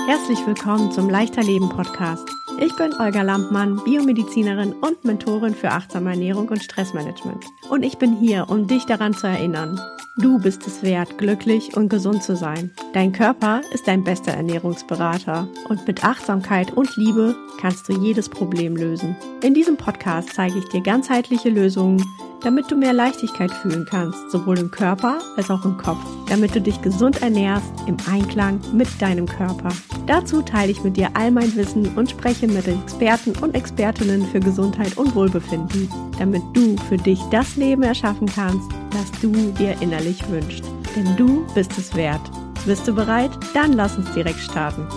Herzlich willkommen zum Leichter Leben Podcast. Ich bin Olga Lampmann, Biomedizinerin und Mentorin für achtsame Ernährung und Stressmanagement. Und ich bin hier, um dich daran zu erinnern: Du bist es wert, glücklich und gesund zu sein. Dein Körper ist dein bester Ernährungsberater. Und mit Achtsamkeit und Liebe kannst du jedes Problem lösen. In diesem Podcast zeige ich dir ganzheitliche Lösungen, damit du mehr Leichtigkeit fühlen kannst, sowohl im Körper als auch im Kopf, damit du dich gesund ernährst, im Einklang mit deinem Körper. Dazu teile ich mit dir all mein Wissen und spreche mit Experten und Expertinnen für Gesundheit und Wohlbefinden, damit du für dich das Leben erschaffen kannst, das du dir innerlich wünschst. Denn du bist es wert. Bist du bereit? Dann lass uns direkt starten.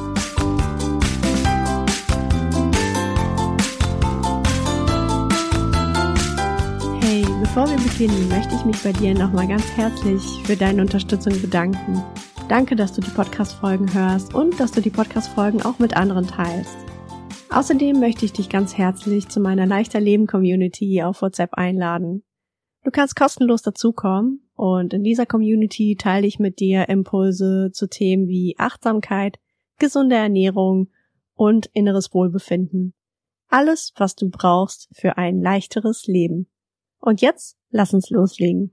Bevor wir beginnen, möchte ich mich bei dir nochmal ganz herzlich für deine Unterstützung bedanken. Danke, dass du die Podcast-Folgen hörst und dass du die Podcast-Folgen auch mit anderen teilst. Außerdem möchte ich dich ganz herzlich zu meiner Leichter Leben-Community auf WhatsApp einladen. Du kannst kostenlos dazukommen und in dieser Community teile ich mit dir Impulse zu Themen wie Achtsamkeit, gesunde Ernährung und inneres Wohlbefinden. Alles, was du brauchst für ein leichteres Leben. Und jetzt lass uns loslegen.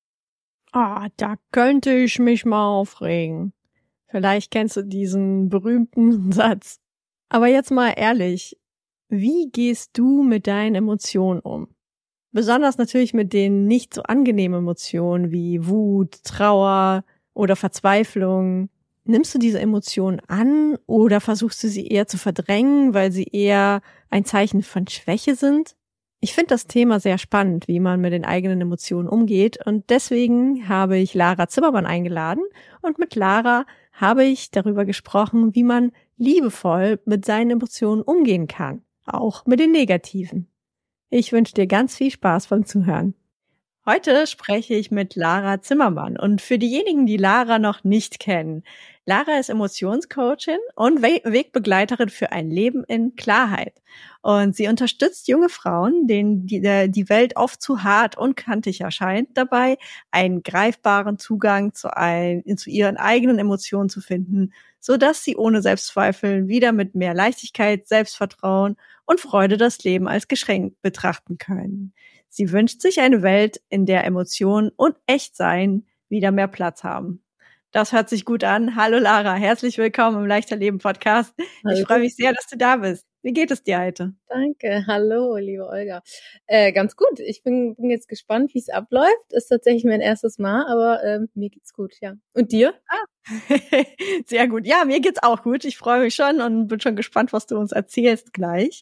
Da könnte ich mich mal aufregen. Vielleicht kennst du diesen berühmten Satz. Aber jetzt mal ehrlich, wie gehst du mit deinen Emotionen um? Besonders natürlich mit den nicht so angenehmen Emotionen wie Wut, Trauer oder Verzweiflung. Nimmst du diese Emotionen an oder versuchst du sie eher zu verdrängen, weil sie eher ein Zeichen von Schwäche sind? Ich finde das Thema sehr spannend, wie man mit den eigenen Emotionen umgeht, und deswegen habe ich Lara Zimmermann eingeladen und mit Lara habe ich darüber gesprochen, wie man liebevoll mit seinen Emotionen umgehen kann, auch mit den negativen. Ich wünsche dir ganz viel Spaß beim Zuhören. Heute spreche ich mit Lara Zimmermann, und für diejenigen, die Lara noch nicht kennen: Lara ist Emotionscoachin und Wegbegleiterin für ein Leben in Klarheit. Und sie unterstützt junge Frauen, denen die Welt oft zu hart und kantig erscheint, dabei einen greifbaren Zugang zu ihren eigenen Emotionen zu finden, sodass sie ohne Selbstzweifeln wieder mit mehr Leichtigkeit, Selbstvertrauen und Freude das Leben als Geschenk betrachten können. Sie wünscht sich eine Welt, in der Emotionen und Echtsein wieder mehr Platz haben. Das hört sich gut an. Hallo Lara, herzlich willkommen im Leichter Leben Podcast. Hallo. Ich freue mich sehr, dass du da bist. Wie geht es dir heute? Danke, hallo, liebe Olga. Ganz gut. Ich bin jetzt gespannt, wie es abläuft. Ist tatsächlich mein erstes Mal, aber mir geht's gut, ja. Und dir? Sehr gut. Ja, mir geht's auch gut. Ich freue mich schon und bin schon gespannt, was du uns erzählst gleich.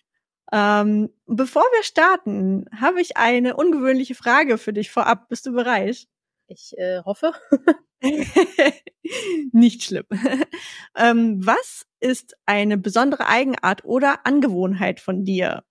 Bevor wir starten, habe ich eine ungewöhnliche Frage für dich vorab. Bist du bereit? Ich hoffe. Nicht schlimm. Was ist eine besondere Eigenart oder Angewohnheit von dir?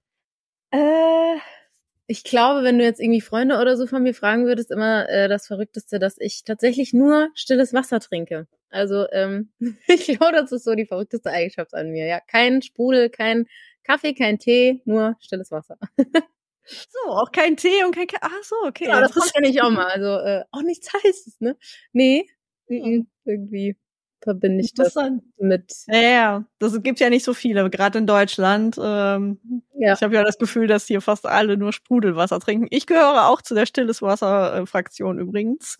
Ich glaube, wenn du jetzt irgendwie Freunde oder so von mir fragen würdest, immer das Verrückteste, dass ich tatsächlich nur stilles Wasser trinke. Also ich glaube, das ist so die verrückteste Eigenschaft an mir. Ja, kein Sprudel, kein Kaffee, kein Tee, nur stilles Wasser. So, auch kein Tee und kein Kaffee. Ach so, okay. Ja, das kommt ja nicht auch mal. Also auch nichts Heißes, ne? Nee, irgendwie verbinde ich das mit. Ja, das gibt ja nicht so viele, gerade in Deutschland. Ja. Ich habe ja das Gefühl, dass hier fast alle nur Sprudelwasser trinken. Ich gehöre auch zu der stilles Wasser-Fraktion übrigens.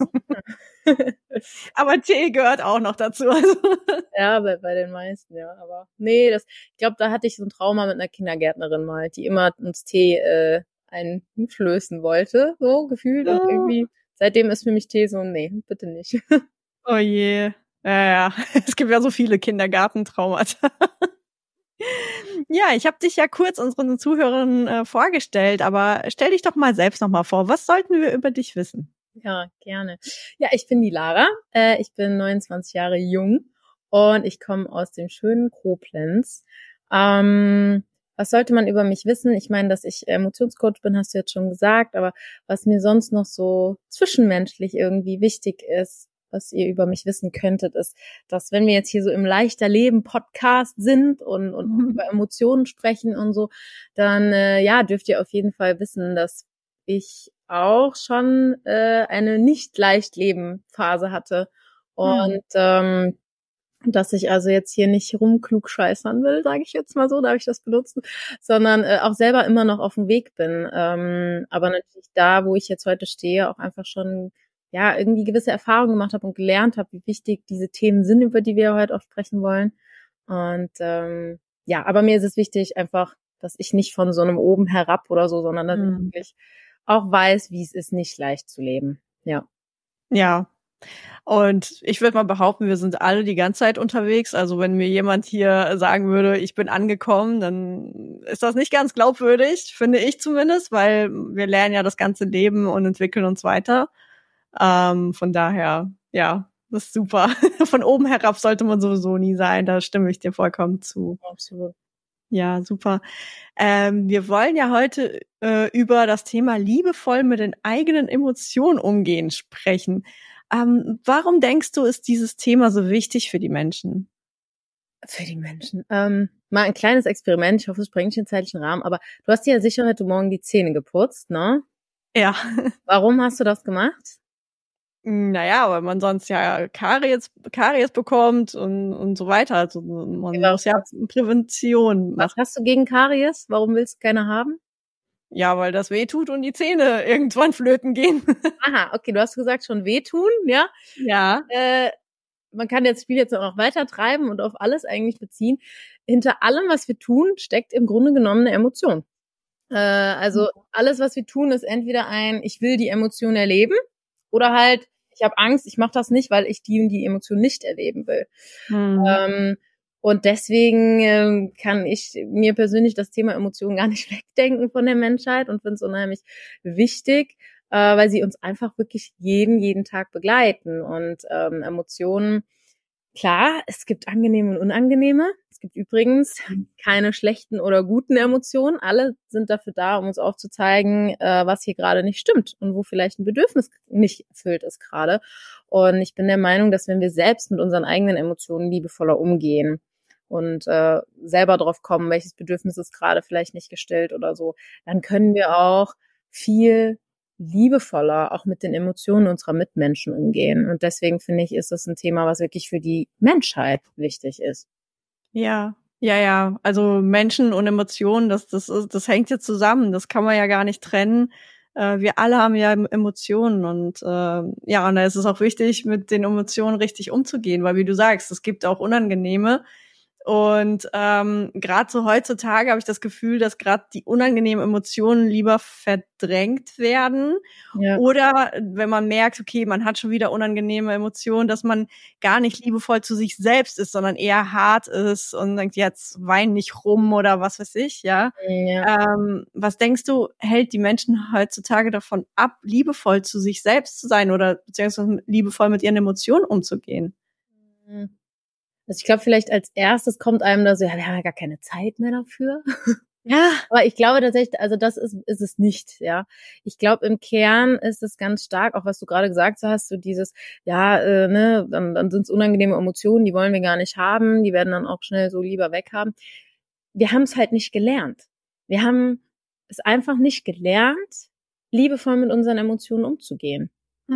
Aber Tee gehört auch noch dazu. Ja, bei den meisten, ja. Aber nee, ich glaube, da hatte ich so ein Trauma mit einer Kindergärtnerin mal, die immer uns Tee einflößen wollte, so gefühlt. Und irgendwie, seitdem ist für mich Tee so, nee, bitte nicht. Oh je. Ja. Es gibt ja so viele Kindergartentraumata. Ja, ich habe dich ja kurz unseren Zuhörern vorgestellt, aber stell dich doch mal selbst noch mal vor. Was sollten wir über dich wissen? Ja, gerne. Ja, ich bin die Lara. Ich bin 29 Jahre jung und ich komme aus dem schönen Koblenz. Was sollte man über mich wissen? Ich meine, dass ich Emotionscoach bin, hast du jetzt schon gesagt, aber was mir sonst noch so zwischenmenschlich irgendwie wichtig ist, was ihr über mich wissen könntet, ist, dass wenn wir jetzt hier so im Leichter Leben Podcast sind und über Emotionen sprechen und so, dann dürft ihr auf jeden Fall wissen, dass ich auch schon eine nicht leicht leben Phase hatte und dass ich also jetzt hier nicht rumklugscheißern will, sage ich jetzt mal so, darf ich das benutzen, sondern auch selber immer noch auf dem Weg bin. Aber natürlich da, wo ich jetzt heute stehe, auch einfach schon ja irgendwie gewisse Erfahrungen gemacht habe und gelernt habe, wie wichtig diese Themen sind, über die wir heute auch sprechen wollen. Und ja, aber mir ist es wichtig einfach, dass ich nicht von so einem oben herab oder so, sondern dass ich wirklich auch weiß, wie es ist, nicht leicht zu leben. Ja. Ja. Und ich würde mal behaupten, wir sind alle die ganze Zeit unterwegs. Also wenn mir jemand hier sagen würde, ich bin angekommen, dann ist das nicht ganz glaubwürdig, finde ich zumindest, weil wir lernen ja das ganze Leben und entwickeln uns weiter. Von daher, ja, das ist super. Von oben herab sollte man sowieso nie sein. Da stimme ich dir vollkommen zu. Absolut. Ja, super. Wir wollen ja heute über das Thema liebevoll mit den eigenen Emotionen umgehen sprechen. Warum denkst du, ist dieses Thema so wichtig für die Menschen? Für die Menschen. Mal ein kleines Experiment. Ich hoffe, es sprengt den zeitlichen Rahmen. Aber du hast dir ja sicher heute Morgen die Zähne geputzt, ne? Ja. Warum hast du das gemacht? Naja, weil man sonst ja Karies bekommt und so weiter. Also man muss ja Prävention machen. Was hast du gegen Karies? Warum willst du keine haben? Ja, weil das wehtut und die Zähne irgendwann flöten gehen. Aha, okay, du hast gesagt, schon wehtun, ja? Ja. Man kann das Spiel jetzt auch noch weiter treiben und auf alles eigentlich beziehen. Hinter allem, was wir tun, steckt im Grunde genommen eine Emotion. Also alles, was wir tun, ist entweder ich will die Emotion erleben oder halt, ich habe Angst, ich mache das nicht, weil ich die Emotion nicht erleben will. Und deswegen kann ich mir persönlich das Thema Emotionen gar nicht wegdenken von der Menschheit und finde es unheimlich wichtig, weil sie uns einfach wirklich jeden Tag begleiten. Und Emotionen, klar, es gibt angenehme und unangenehme. Es gibt übrigens keine schlechten oder guten Emotionen. Alle sind dafür da, um uns aufzuzeigen, was hier gerade nicht stimmt und wo vielleicht ein Bedürfnis nicht erfüllt ist gerade. Und ich bin der Meinung, dass wenn wir selbst mit unseren eigenen Emotionen liebevoller umgehen und selber drauf kommen, welches Bedürfnis ist gerade vielleicht nicht gestillt oder so, dann können wir auch viel liebevoller auch mit den Emotionen unserer Mitmenschen umgehen. Und deswegen finde ich, ist das ein Thema, was wirklich für die Menschheit wichtig ist. Ja. Also Menschen und Emotionen, das hängt ja zusammen. Das kann man ja gar nicht trennen. Wir alle haben ja Emotionen und und da ist es auch wichtig, mit den Emotionen richtig umzugehen, weil wie du sagst, es gibt auch unangenehme. Und gerade so heutzutage habe ich das Gefühl, dass gerade die unangenehmen Emotionen lieber verdrängt werden. Ja. Oder wenn man merkt, okay, man hat schon wieder unangenehme Emotionen, dass man gar nicht liebevoll zu sich selbst ist, sondern eher hart ist und denkt, jetzt wein nicht rum oder was weiß ich, ja. Was denkst du, hält die Menschen heutzutage davon ab, liebevoll zu sich selbst zu sein oder beziehungsweise liebevoll mit ihren Emotionen umzugehen? Also ich glaube, vielleicht als erstes kommt einem da so, ja, wir haben ja gar keine Zeit mehr dafür. Ja. Aber ich glaube tatsächlich, also das ist es nicht, ja. Ich glaube, im Kern ist es ganz stark, auch was du gerade gesagt hast, so dieses, dann sind es unangenehme Emotionen, die wollen wir gar nicht haben, die werden dann auch schnell so lieber weghaben. Wir haben es halt nicht gelernt. Wir haben es einfach nicht gelernt, liebevoll mit unseren Emotionen umzugehen.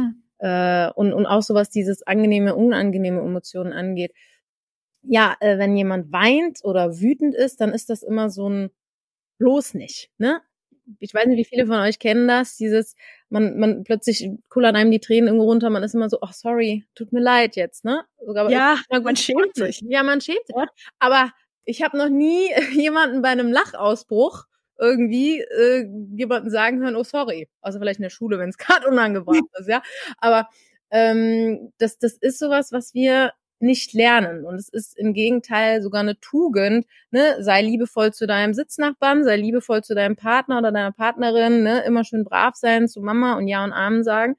Und auch so was dieses angenehme, unangenehme Emotionen angeht. Ja, wenn jemand weint oder wütend ist, dann ist das immer so ein bloß nicht, ne? Ich weiß nicht, wie viele von euch kennen das, dieses, man plötzlich kullern einem die Tränen irgendwo runter, man ist immer so, ach sorry, tut mir leid jetzt, ne? Sogar ja, man schämt sich. Ja, man schämt sich. Ja. Aber ich habe noch nie jemanden bei einem Lachausbruch irgendwie jemanden sagen hören, oh sorry. Also vielleicht in der Schule, wenn es gerade unangebracht ist, ja. Aber das ist sowas, was wir nicht lernen. Und es ist im Gegenteil sogar eine Tugend, ne? Sei liebevoll zu deinem Sitznachbarn, sei liebevoll zu deinem Partner oder deiner Partnerin, ne? Immer schön brav sein zu Mama und Ja und Amen sagen,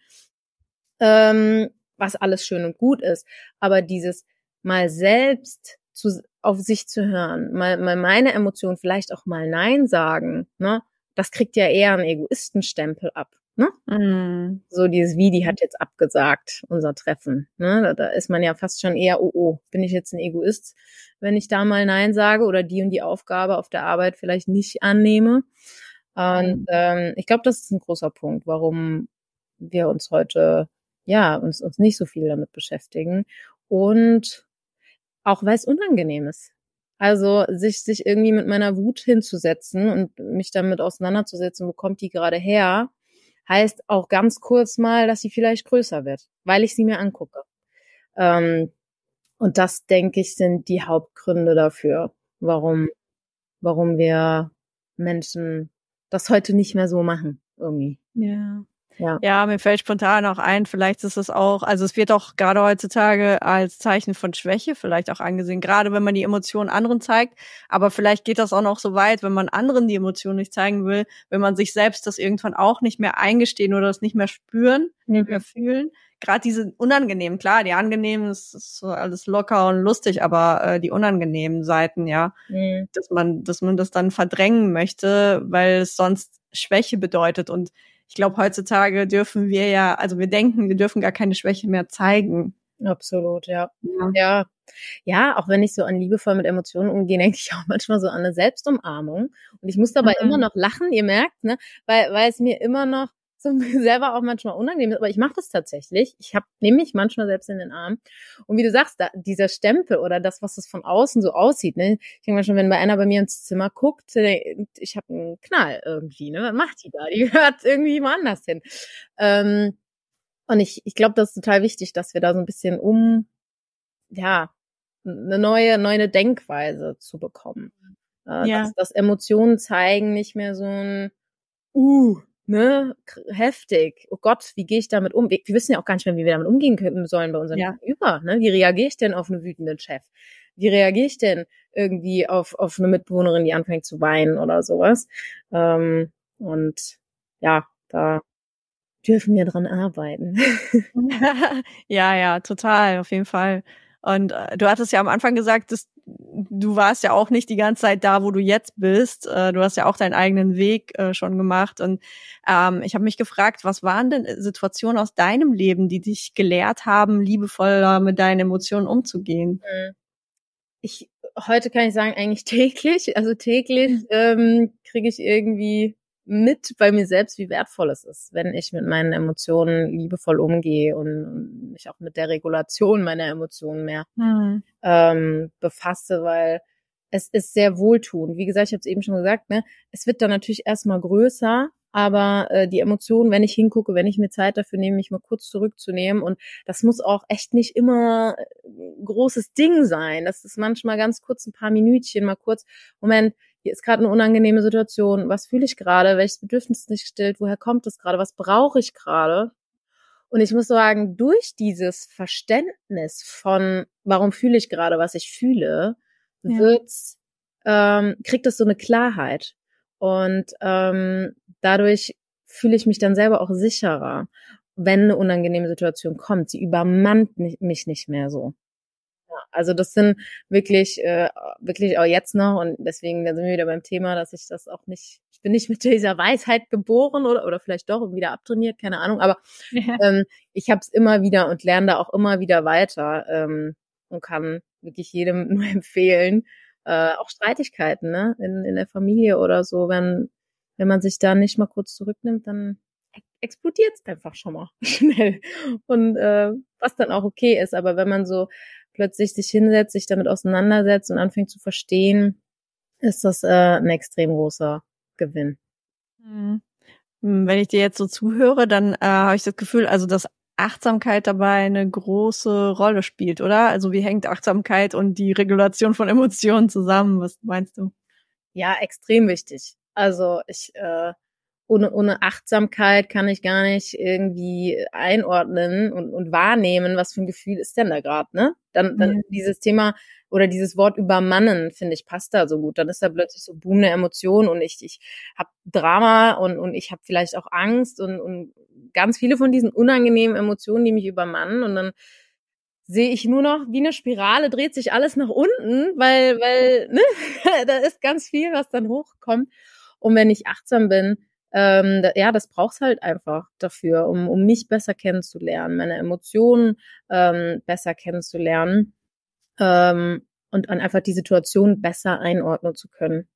was alles schön und gut ist. Aber dieses mal selbst auf sich zu hören, mal meine Emotionen, vielleicht auch mal Nein sagen, ne? Das kriegt ja eher einen Egoistenstempel ab. Ne? So dieses, wie, die hat jetzt abgesagt, unser Treffen. Ne? Da ist man ja fast schon eher, oh, bin ich jetzt ein Egoist, wenn ich da mal Nein sage oder die und die Aufgabe auf der Arbeit vielleicht nicht annehme. Und ich glaube, das ist ein großer Punkt, warum wir uns heute, uns nicht so viel damit beschäftigen. Und Auch weil es unangenehm ist. Also sich irgendwie mit meiner Wut hinzusetzen und mich damit auseinanderzusetzen, wo kommt die gerade her, heißt auch ganz kurz mal, dass sie vielleicht größer wird, weil ich sie mir angucke. Und das, denke ich, sind die Hauptgründe dafür, warum wir Menschen das heute nicht mehr so machen, irgendwie. Ja. Ja. Ja, mir fällt spontan auch ein, vielleicht ist es auch, also es wird auch gerade heutzutage als Zeichen von Schwäche vielleicht auch angesehen, gerade wenn man die Emotionen anderen zeigt, aber vielleicht geht das auch noch so weit, wenn man anderen die Emotionen nicht zeigen will, wenn man sich selbst das irgendwann auch nicht mehr eingestehen oder das nicht mehr spüren, nicht mehr fühlen. Gerade diese unangenehmen, klar, die angenehmen ist so alles locker und lustig, aber die unangenehmen Seiten, ja, dass man das dann verdrängen möchte, weil es sonst Schwäche bedeutet. Und ich glaube, heutzutage dürfen wir ja, also wir denken, wir dürfen gar keine Schwäche mehr zeigen. Absolut, ja. Ja, auch wenn ich so an liebevoll mit Emotionen umgehe, denke ich auch manchmal so an eine Selbstumarmung. Und ich muss dabei immer noch lachen, ihr merkt, ne, weil es mir immer noch so selber auch manchmal unangenehm ist. Aber ich mache das tatsächlich. Nehme mich manchmal selbst in den Arm. Und wie du sagst, dieser Stempel oder das, was es von außen so aussieht, ne, ich denke mal schon, wenn einer bei mir ins Zimmer guckt, ich habe einen Knall irgendwie, ne, was macht die da? Die gehört irgendwie woanders hin. Und ich glaube, das ist total wichtig, dass wir da so ein bisschen eine neue Denkweise zu bekommen. Dass Emotionen zeigen nicht mehr so ein heftig. Oh Gott, wie gehe ich damit um? Wir wissen ja auch gar nicht mehr, wie wir damit umgehen können sollen bei unseren Gegenüber. Ne? Wie reagiere ich denn auf einen wütenden Chef? Wie reagiere ich denn irgendwie auf eine Mitbewohnerin, die anfängt zu weinen oder sowas? Und ja, da dürfen wir dran arbeiten. Ja, total, auf jeden Fall. Und du hattest ja am Anfang gesagt, dass du warst ja auch nicht die ganze Zeit da, wo du jetzt bist. Du hast ja auch deinen eigenen Weg schon gemacht. Und ich habe mich gefragt, was waren denn Situationen aus deinem Leben, die dich gelehrt haben, liebevoller mit deinen Emotionen umzugehen? Heute kann ich sagen, eigentlich täglich. Also täglich kriege ich irgendwie mit bei mir selbst, wie wertvoll es ist, wenn ich mit meinen Emotionen liebevoll umgehe und mich auch mit der Regulation meiner Emotionen mehr befasse, weil es ist sehr wohltuend. Wie gesagt, ich habe es eben schon gesagt, ne, es wird dann natürlich erstmal größer, aber die Emotionen, wenn ich hingucke, wenn ich mir Zeit dafür nehme, mich mal kurz zurückzunehmen, und das muss auch echt nicht immer ein großes Ding sein. Das ist manchmal ganz kurz, ein paar Minütchen, mal kurz, Moment, hier ist gerade eine unangenehme Situation, was fühle ich gerade, welches Bedürfnis ist nicht gestillt, woher kommt es gerade, was brauche ich gerade? Und ich muss sagen, durch dieses Verständnis von, warum fühle ich gerade, was ich fühle, kriegt es so eine Klarheit. Und dadurch fühle ich mich dann selber auch sicherer, wenn eine unangenehme Situation kommt. Sie übermannt mich nicht mehr so. Ja, also das sind wirklich auch jetzt noch, und deswegen, da sind wir wieder beim Thema, dass ich das auch nicht, ich bin nicht mit dieser Weisheit geboren oder vielleicht doch wieder abtrainiert, keine Ahnung, aber ich habe es immer wieder und lerne da auch immer wieder weiter und kann wirklich jedem nur empfehlen, auch Streitigkeiten, ne, in der Familie oder so, wenn man sich da nicht mal kurz zurücknimmt, dann explodiert es einfach schon mal schnell. Und was dann auch okay ist, aber wenn man so plötzlich sich hinsetzt, sich damit auseinandersetzt und anfängt zu verstehen, ist das ein extrem großer Gewinn. Wenn ich dir jetzt so zuhöre, dann habe ich das Gefühl, also dass Achtsamkeit dabei eine große Rolle spielt, oder? Also wie hängt Achtsamkeit und die Regulation von Emotionen zusammen? Was meinst du? Ja, extrem wichtig. Also ohne Achtsamkeit kann ich gar nicht irgendwie einordnen und wahrnehmen, was für ein Gefühl ist denn da gerade, ne? Dann dieses Thema oder dieses Wort übermannen, finde ich, passt da so gut. Dann ist da plötzlich so Boom eine Emotion und ich habe Drama und ich habe vielleicht auch Angst und ganz viele von diesen unangenehmen Emotionen, die mich übermannen, und dann sehe ich nur noch, wie eine Spirale dreht sich alles nach unten, weil ne, da ist ganz viel, was dann hochkommt. Und wenn ich achtsam bin, das braucht's halt einfach dafür, um mich besser kennenzulernen, meine Emotionen besser kennenzulernen und an einfach die Situation besser einordnen zu können.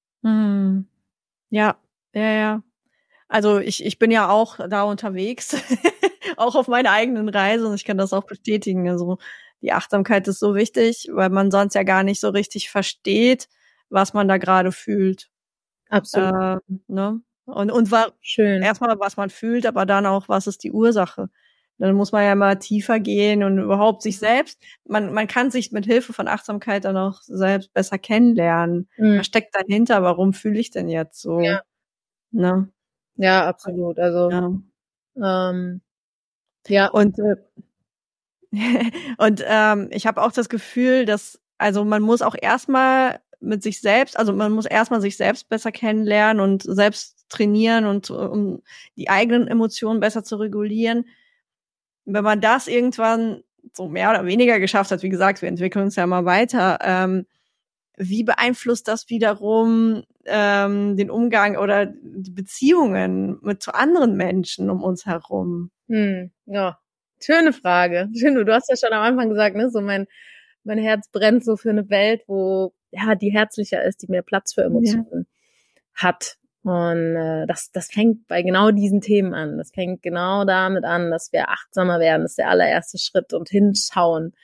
Ja. Also ich bin ja auch da unterwegs, auch auf meiner eigenen Reise, und ich kann das auch bestätigen. Also die Achtsamkeit ist so wichtig, weil man sonst ja gar nicht so richtig versteht, was man da gerade fühlt. Absolut. Ne? Und war Schön. erstmal, was man fühlt, aber dann auch, was ist die Ursache? Dann muss man ja mal tiefer gehen und überhaupt sich selbst, man kann sich mit Hilfe von Achtsamkeit dann auch selbst besser kennenlernen. Was steckt dahinter? Warum fühle ich denn jetzt so? Ja. Ne? Ja, absolut. Also, ja. Und ich habe auch das Gefühl, dass, also man muss auch erstmal mit sich selbst, also man muss erstmal sich selbst besser kennenlernen und selbst trainieren und um die eigenen Emotionen besser zu regulieren. Wenn man das irgendwann so mehr oder weniger geschafft hat, wie gesagt, wir entwickeln uns ja mal weiter, wie beeinflusst das wiederum den Umgang oder die Beziehungen zu anderen Menschen um uns herum? Ja, schöne Frage. Schön, du hast ja schon am Anfang gesagt, ne, so mein Herz brennt so für eine Welt, wo ja die herzlicher ist, die mehr Platz für Emotionen hat. Und das fängt bei genau diesen Themen an. Das fängt genau damit an, dass wir achtsamer werden. Das ist der allererste Schritt. Und hinschauen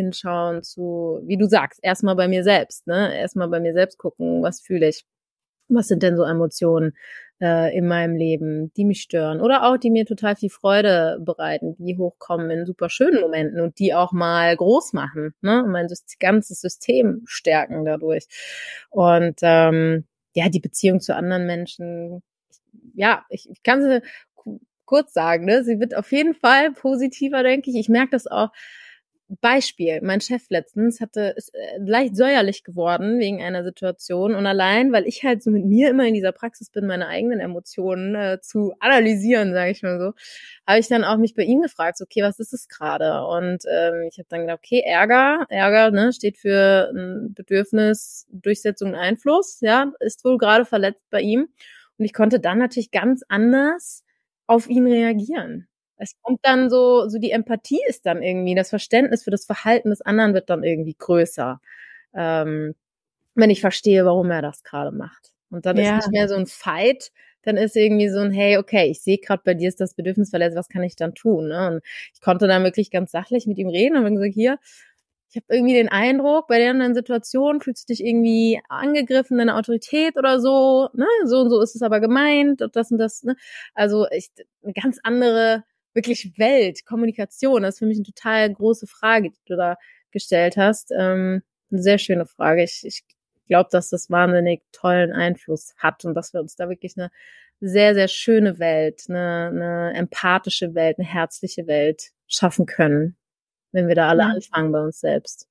zu, wie du sagst, erstmal bei mir selbst, ne? Erstmal bei mir selbst gucken, was fühle ich? Was sind denn so Emotionen in meinem Leben, die mich stören oder auch die mir total viel Freude bereiten, die hochkommen in super schönen Momenten und die auch mal groß machen, ne? Mein ganzes System stärken dadurch. Und ja, die Beziehung zu anderen Menschen, ja, ich kann sie kurz sagen, ne? Sie wird auf jeden Fall positiver, denke ich. Ich merke das auch. Beispiel, mein Chef letztens ist leicht säuerlich geworden wegen einer Situation und allein, weil ich halt so mit mir immer in dieser Praxis bin, meine eigenen Emotionen zu analysieren, sage ich mal so, habe ich dann auch mich bei ihm gefragt, so, okay, was ist es gerade? Und ich habe dann gedacht, okay, Ärger, ne, steht für ein Bedürfnis, Durchsetzung und Einfluss, ja, ist wohl gerade verletzt bei ihm und ich konnte dann natürlich ganz anders auf ihn reagieren. Es kommt dann so die Empathie ist dann irgendwie, das Verständnis für das Verhalten des anderen wird dann irgendwie größer, wenn ich verstehe, warum er das gerade macht. Und dann ist nicht mehr so ein Fight, dann ist irgendwie so ein, hey, okay, ich sehe gerade, bei dir ist das Bedürfnis verletzt, was kann ich dann tun? Ne? Und ich konnte dann wirklich ganz sachlich mit ihm reden und habe gesagt, hier, ich habe irgendwie den Eindruck, bei der anderen Situation fühlst du dich irgendwie angegriffen, deine Autorität oder so, ne? So und so ist es aber gemeint und das, ne? Also eine ganz andere wirklich Welt, Kommunikation, das ist für mich eine total große Frage, die du da gestellt hast. Eine sehr schöne Frage. Ich glaube, dass das wahnsinnig tollen Einfluss hat und dass wir uns da wirklich eine sehr, sehr schöne Welt, eine empathische Welt, eine herzliche Welt schaffen können, wenn wir da alle anfangen bei uns selbst.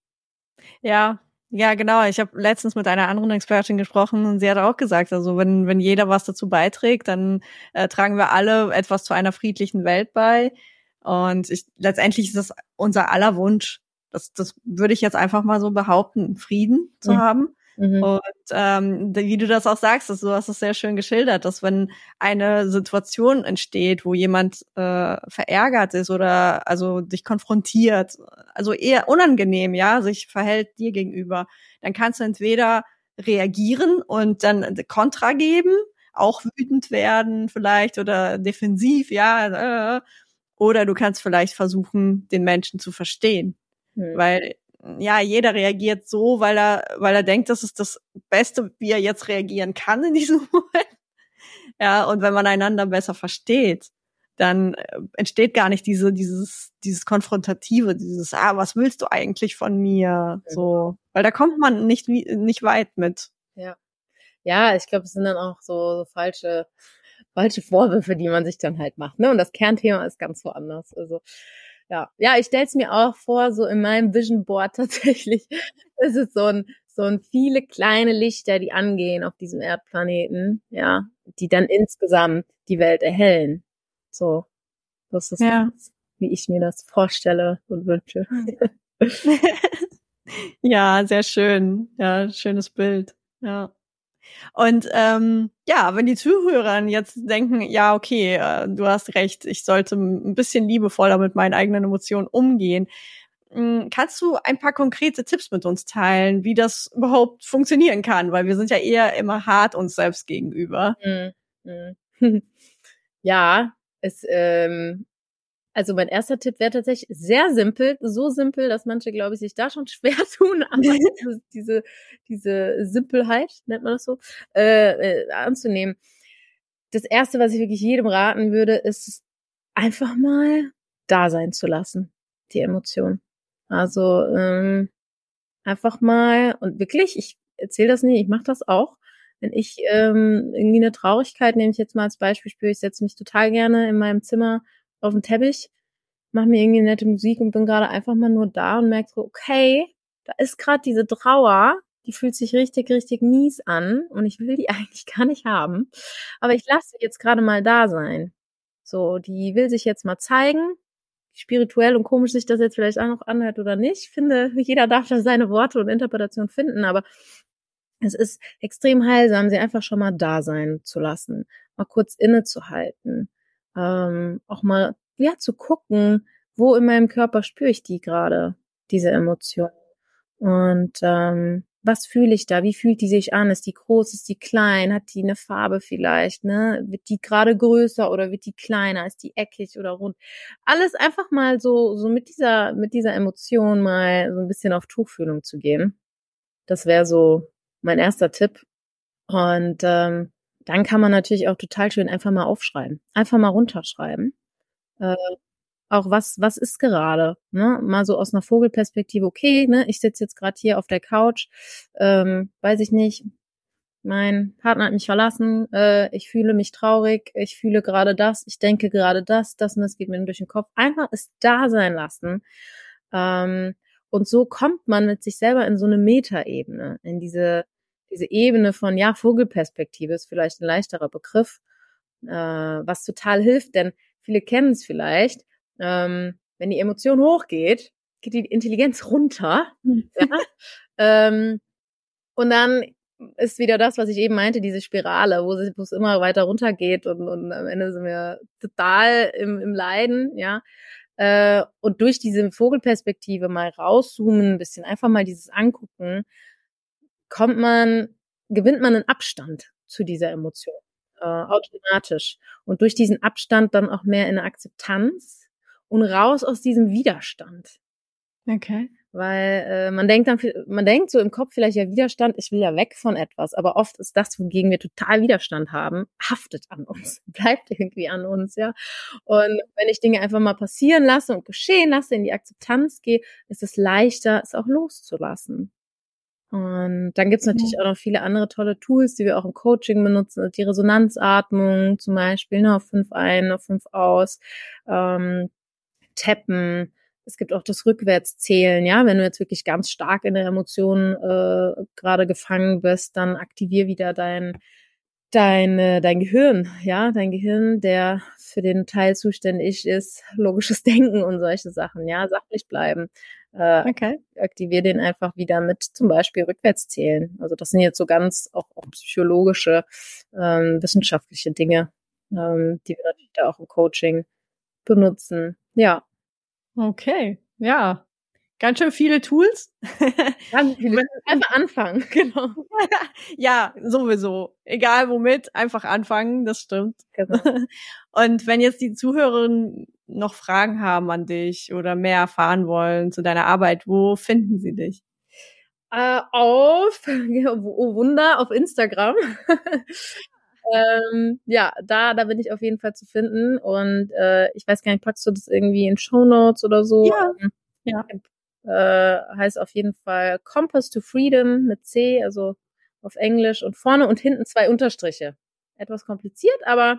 Ja, genau. Ich habe letztens mit einer anderen Expertin gesprochen und sie hat auch gesagt, also wenn jeder was dazu beiträgt, dann tragen wir alle etwas zu einer friedlichen Welt bei. Und letztendlich ist das unser aller Wunsch. Das würde ich jetzt einfach mal so behaupten, Frieden zu haben. Und wie du das auch sagst, du hast es sehr schön geschildert, dass wenn eine Situation entsteht, wo jemand verärgert ist oder also dich konfrontiert, also eher unangenehm, ja, sich verhält dir gegenüber, dann kannst du entweder reagieren und dann Kontra geben, auch wütend werden vielleicht oder defensiv, ja, oder du kannst vielleicht versuchen, den Menschen zu verstehen, weil ja, jeder reagiert so, weil er denkt, das ist das Beste, wie er jetzt reagieren kann in diesem Moment. Ja, und wenn man einander besser versteht, dann entsteht gar nicht dieses Konfrontative, was willst du eigentlich von mir? So, weil da kommt man nicht weit mit. Ja. Ja, ich glaube, es sind dann auch so falsche Vorwürfe, die man sich dann halt macht, ne? Und das Kernthema ist ganz woanders. Also ja, ich stell's mir auch vor, so in meinem Vision Board tatsächlich. Es ist so ein viele kleine Lichter, die angehen auf diesem Erdplaneten, ja, die dann insgesamt die Welt erhellen. So, das ist das, wie ich mir das vorstelle und wünsche. Ja, sehr schön. Ja, schönes Bild. Ja. Und wenn die Zuhörer jetzt denken, ja, okay, du hast recht, ich sollte ein bisschen liebevoller mit meinen eigenen Emotionen umgehen. Kannst du ein paar konkrete Tipps mit uns teilen, wie das überhaupt funktionieren kann? Weil wir sind ja eher immer hart uns selbst gegenüber. Ja, es Also mein erster Tipp wäre tatsächlich sehr simpel, so simpel, dass manche, glaube ich, sich da schon schwer tun, aber diese Simpelheit, nennt man das so, anzunehmen. Das Erste, was ich wirklich jedem raten würde, ist einfach mal da sein zu lassen, die Emotion. Also einfach mal, und wirklich, ich erzähle das nicht, ich mache das auch. Wenn ich irgendwie eine Traurigkeit, nehme ich jetzt mal als Beispiel, spüre, ich setze mich total gerne in meinem Zimmer auf den Teppich, mache mir irgendwie nette Musik und bin gerade einfach mal nur da und merke so, okay, da ist gerade diese Trauer, die fühlt sich richtig, richtig mies an und ich will die eigentlich gar nicht haben. Aber ich lasse sie jetzt gerade mal da sein. So, die will sich jetzt mal zeigen, spirituell und komisch sich das jetzt vielleicht auch noch anhört oder nicht. Ich finde, jeder darf da seine Worte und Interpretation finden, aber es ist extrem heilsam, sie einfach schon mal da sein zu lassen, mal kurz innezuhalten, auch mal zu gucken, wo in meinem Körper spüre ich die gerade, diese Emotion. Und was fühle ich da? Wie fühlt die sich an? Ist die groß? Ist die klein? Hat die eine Farbe vielleicht? Ne? Wird die gerade größer oder wird die kleiner? Ist die eckig oder rund? Alles einfach mal so mit dieser Emotion mal so ein bisschen auf Tuchfühlung zu gehen. Das wäre so mein erster Tipp. Und dann kann man natürlich auch total schön einfach mal aufschreiben, einfach mal runterschreiben. Auch was ist gerade, ne? Mal so aus einer Vogelperspektive, okay, ne? Ich sitze jetzt gerade hier auf der Couch, weiß ich nicht, mein Partner hat mich verlassen, ich fühle mich traurig, ich fühle gerade das, ich denke gerade das und das geht mir durch den Kopf. Einfach es da sein lassen. Und so kommt man mit sich selber in so eine Metaebene, in diese Ebene von, ja, Vogelperspektive ist vielleicht ein leichterer Begriff, was total hilft, denn viele kennen es vielleicht, wenn die Emotion hochgeht, geht die Intelligenz runter. Ja? Und dann ist wieder das, was ich eben meinte, diese Spirale, wo es immer weiter runtergeht und am Ende sind wir total im Leiden, ja. Und durch diese Vogelperspektive mal rauszoomen, ein bisschen einfach mal dieses Angucken, gewinnt man einen Abstand zu dieser Emotion, automatisch. Und durch diesen Abstand dann auch mehr in eine Akzeptanz und raus aus diesem Widerstand. Okay. Weil man denkt so im Kopf vielleicht, ja, Widerstand, ich will ja weg von etwas, aber oft ist das, wogegen wir total Widerstand haben, haftet an uns, bleibt irgendwie an uns, ja. Und wenn ich Dinge einfach mal passieren lasse und geschehen lasse, in die Akzeptanz gehe, ist es leichter, es auch loszulassen. Und dann gibt's natürlich auch noch viele andere tolle Tools, die wir auch im Coaching benutzen, die Resonanzatmung zum Beispiel, ne, auf 5 ein, auf 5 aus, Tappen. Es gibt auch das Rückwärtszählen, ja, wenn du jetzt wirklich ganz stark in der Emotion gerade gefangen bist, dann aktivier wieder dein Gehirn, ja, dein Gehirn, der für den Teil zuständig ist, logisches Denken und solche Sachen, ja, sachlich bleiben. Okay. Aktivier den einfach wieder mit zum Beispiel Rückwärtszählen. Also das sind jetzt so ganz auch psychologische, wissenschaftliche Dinge, die wir natürlich da auch im Coaching benutzen. Ja. Okay, ja. Ganz schön viele Tools. Ganz viele. Einfach anfangen, genau. Ja, sowieso. Egal womit, einfach anfangen, das stimmt. Genau. Und wenn jetzt die Zuhörerinnen noch Fragen haben an dich oder mehr erfahren wollen zu deiner Arbeit, wo finden sie dich? Auf Wunder, auf Instagram. Ja, da bin ich auf jeden Fall zu finden. Und ich weiß gar nicht, packst du das irgendwie in Shownotes oder so? Ja. Heißt auf jeden Fall Compass to Freedom mit C, also auf Englisch, und vorne und hinten 2 Unterstriche. Etwas kompliziert, aber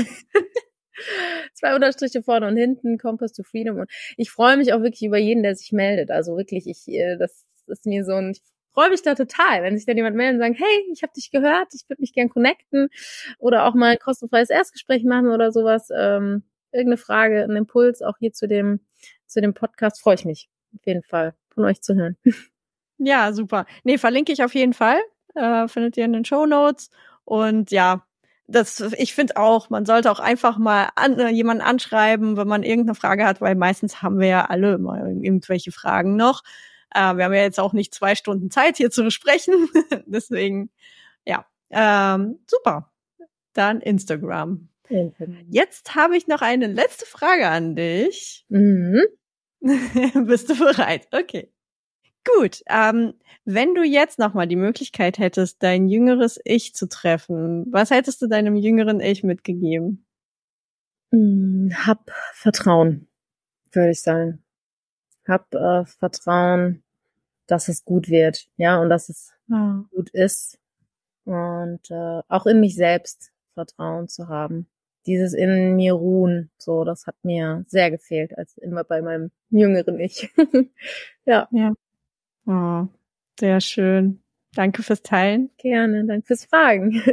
2 Unterstriche vorne und hinten, Compass to Freedom. Und ich freue mich auch wirklich über jeden, der sich meldet. Also wirklich, das ist mir so ich freue mich da total, wenn sich dann jemand meldet und sagt, hey, ich habe dich gehört, ich würde mich gern connecten oder auch mal ein kostenfreies Erstgespräch machen oder sowas. Irgendeine Frage, einen Impuls auch hier zu dem Podcast, freue ich mich auf jeden Fall von euch zu hören. Ja, super. Nee, verlinke ich auf jeden Fall. Findet ihr in den Shownotes. Und ja, ich finde auch, man sollte auch einfach mal jemanden anschreiben, wenn man irgendeine Frage hat, weil meistens haben wir ja alle mal irgendwelche Fragen noch. Wir haben ja jetzt auch nicht 2 Stunden Zeit, hier zu besprechen. Deswegen, ja, super. Dann Instagram. Jetzt habe ich noch eine letzte Frage an dich. Mhm. Bist du bereit? Okay. Gut, wenn du jetzt nochmal die Möglichkeit hättest, dein jüngeres Ich zu treffen, was hättest du deinem jüngeren Ich mitgegeben? Hab Vertrauen, würde ich sagen. Hab Vertrauen, dass es gut wird, ja, und dass es gut ist. Und auch in mich selbst Vertrauen zu haben. Dieses in mir ruhen, so, das hat mir sehr gefehlt, als immer bei meinem jüngeren Ich. Ja. Oh, sehr schön. Danke fürs Teilen. Gerne, danke fürs Fragen.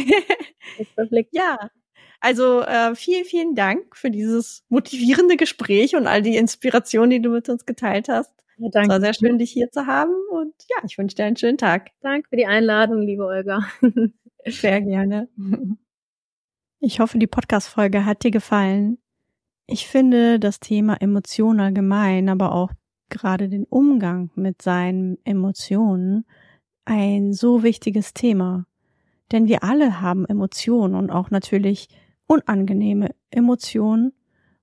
Ja, also vielen, vielen Dank für dieses motivierende Gespräch und all die Inspiration, die du mit uns geteilt hast. Ja, danke. Es war sehr schön, dich hier zu haben und ja, ich wünsche dir einen schönen Tag. Danke für die Einladung, liebe Olga. Sehr gerne. Ich hoffe, die Podcast-Folge hat dir gefallen. Ich finde das Thema Emotionen allgemein, aber auch gerade den Umgang mit seinen Emotionen ein so wichtiges Thema. Denn wir alle haben Emotionen und auch natürlich unangenehme Emotionen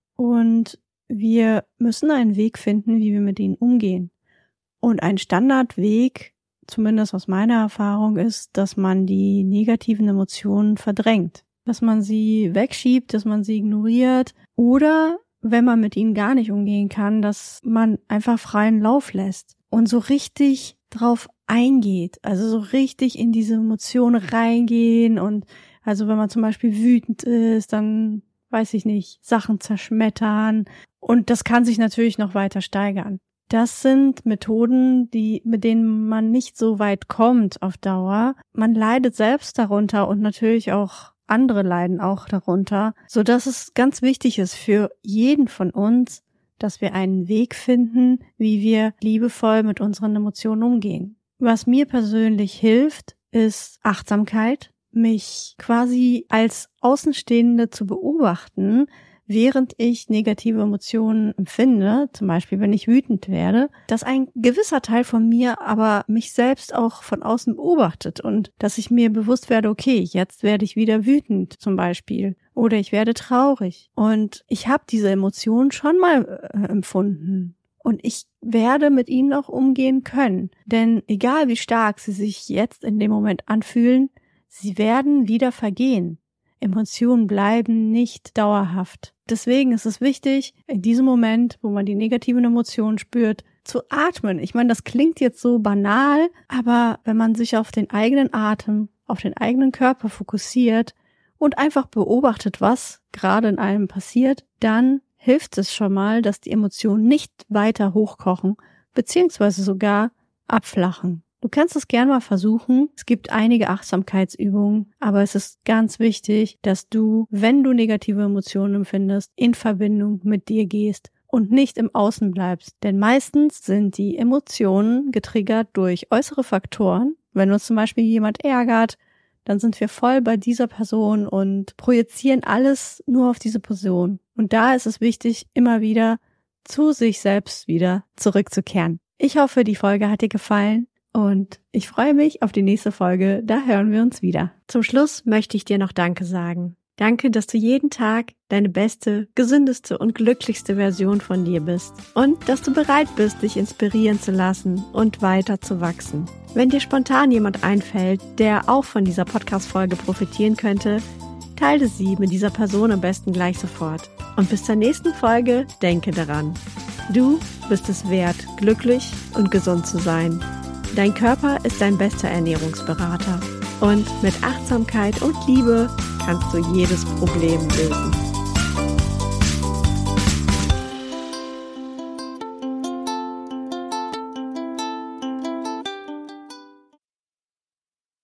und wir müssen einen Weg finden, wie wir mit ihnen umgehen. Und ein Standardweg, zumindest aus meiner Erfahrung, ist, dass man die negativen Emotionen verdrängt. Dass man sie wegschiebt, dass man sie ignoriert oder, wenn man mit ihnen gar nicht umgehen kann, dass man einfach freien Lauf lässt und so richtig drauf eingeht, also so richtig in diese Emotionen reingehen und also wenn man zum Beispiel wütend ist, dann, weiß ich nicht, Sachen zerschmettern und das kann sich natürlich noch weiter steigern. Das sind Methoden, mit denen man nicht so weit kommt auf Dauer. Man leidet selbst darunter und natürlich auch andere leiden auch darunter, so dass es ganz wichtig ist für jeden von uns, dass wir einen Weg finden, wie wir liebevoll mit unseren Emotionen umgehen. Was mir persönlich hilft, ist Achtsamkeit, mich quasi als Außenstehende zu beobachten, während ich negative Emotionen empfinde, zum Beispiel wenn ich wütend werde, dass ein gewisser Teil von mir aber mich selbst auch von außen beobachtet und dass ich mir bewusst werde, okay, jetzt werde ich wieder wütend zum Beispiel oder ich werde traurig und ich habe diese Emotionen schon mal empfunden und ich werde mit ihnen auch umgehen können, denn egal wie stark sie sich jetzt in dem Moment anfühlen, sie werden wieder vergehen. Emotionen bleiben nicht dauerhaft. Deswegen ist es wichtig, in diesem Moment, wo man die negativen Emotionen spürt, zu atmen. Ich meine, das klingt jetzt so banal, aber wenn man sich auf den eigenen Atem, auf den eigenen Körper fokussiert und einfach beobachtet, was gerade in einem passiert, dann hilft es schon mal, dass die Emotionen nicht weiter hochkochen, beziehungsweise sogar abflachen. Du kannst es gerne mal versuchen. Es gibt einige Achtsamkeitsübungen, aber es ist ganz wichtig, dass du, wenn du negative Emotionen empfindest, in Verbindung mit dir gehst und nicht im Außen bleibst. Denn meistens sind die Emotionen getriggert durch äußere Faktoren. Wenn uns zum Beispiel jemand ärgert, dann sind wir voll bei dieser Person und projizieren alles nur auf diese Person. Und da ist es wichtig, immer wieder zu sich selbst wieder zurückzukehren. Ich hoffe, die Folge hat dir gefallen. Und ich freue mich auf die nächste Folge, da hören wir uns wieder. Zum Schluss möchte ich dir noch Danke sagen. Danke, dass du jeden Tag deine beste, gesündeste und glücklichste Version von dir bist. Und dass du bereit bist, dich inspirieren zu lassen und weiter zu wachsen. Wenn dir spontan jemand einfällt, der auch von dieser Podcast-Folge profitieren könnte, teile sie mit dieser Person am besten gleich sofort. Und bis zur nächsten Folge, denke daran. Du bist es wert, glücklich und gesund zu sein. Dein Körper ist dein bester Ernährungsberater und mit Achtsamkeit und Liebe kannst du jedes Problem lösen.